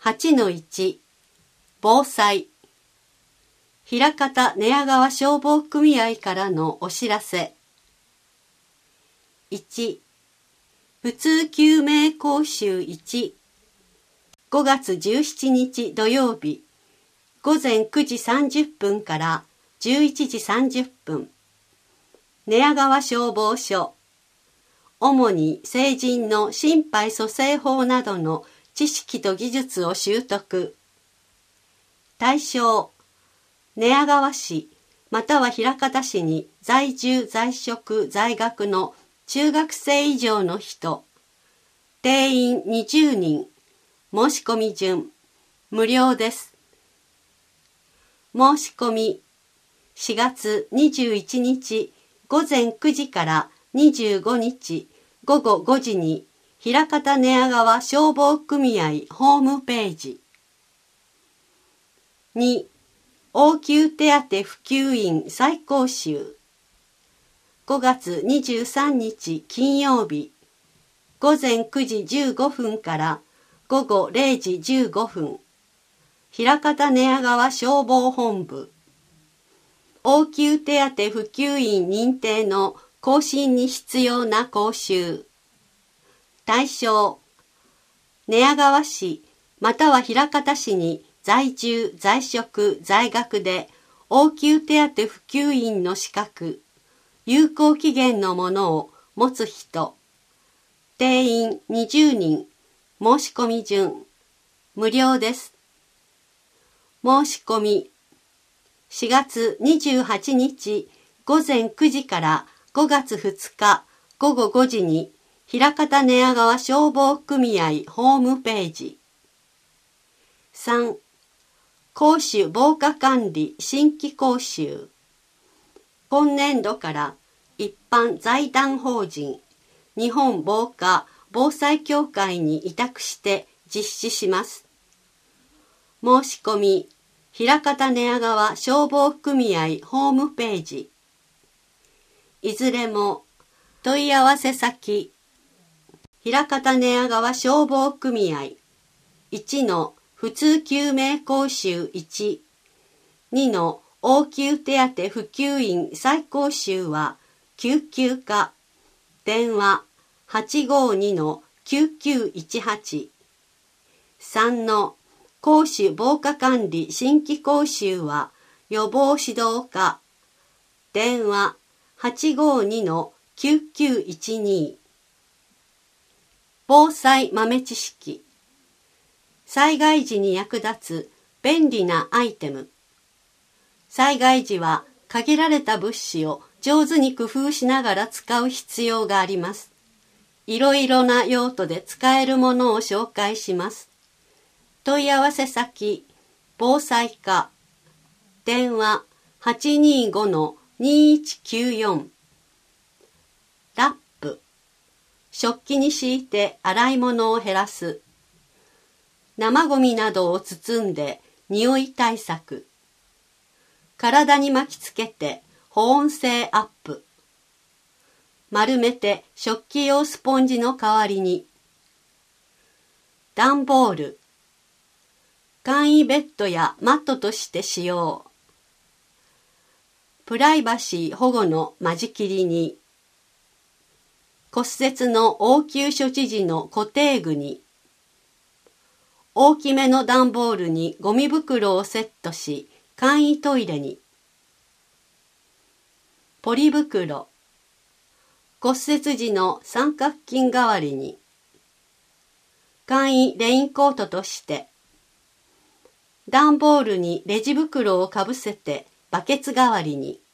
8-1 防災枚方寝屋川消防組合からのお知らせ。1、普通救命講習1、5月17日土曜日、午前9時30分から11時30分、寝屋川消防署、主に成人の心肺蘇生法などの知識と技術を習得。対象、寝屋川市または枚方市に在住在職在学の中学生以上の人。定員20人。申し込み順無料です。申し込み4月21日午前9時から25日午後5時に枚方寝屋川消防組合ホームページ。2、応急手当普及員再講習。5月23日金曜日、午前9時15分から午後0時15分、枚方寝屋川消防本部。応急手当普及員認定の更新に必要な講習。対象、寝屋川市または枚方市に在住在職在学で応急手当普及員の資格、有効期限のものを持つ人。定員20人。申し込み順無料です。申し込み4月28日午前9時から5月2日午後5時に枚方寝屋川消防組合ホームページ。3、公主防火管理新規講習。今年度から一般財団法人日本防火防災協会に委託して実施します。申し込み枚方寝屋川消防組合ホームページ。いずれも問い合わせ先枚方寝屋川消防組合1の普通救命講習1、2の応急手当普及員再講習は救急課、電話852-9918、3の公主防火管理新規講習は予防指導課、電話852-9912。防災豆知識。災害時に役立つ便利なアイテム。災害時は限られた物資を上手に工夫しながら使う必要があります。いろいろな用途で使えるものを紹介します。問い合わせ先、防災課、電話825-2194。ラップ、食器に敷いて洗い物を減らす。生ゴミなどを包んで匂い対策。体に巻きつけて保温性アップ。丸めて食器用スポンジの代わりに。段ボール。簡易ベッドやマットとして使用。プライバシー保護の間仕切りに。骨折の応急処置時の固定具に。大きめの段ボールにゴミ袋をセットし、簡易トイレに。ポリ袋。骨折時の三角巾代わりに。簡易レインコートとして。段ボールにレジ袋をかぶせてバケツ代わりに。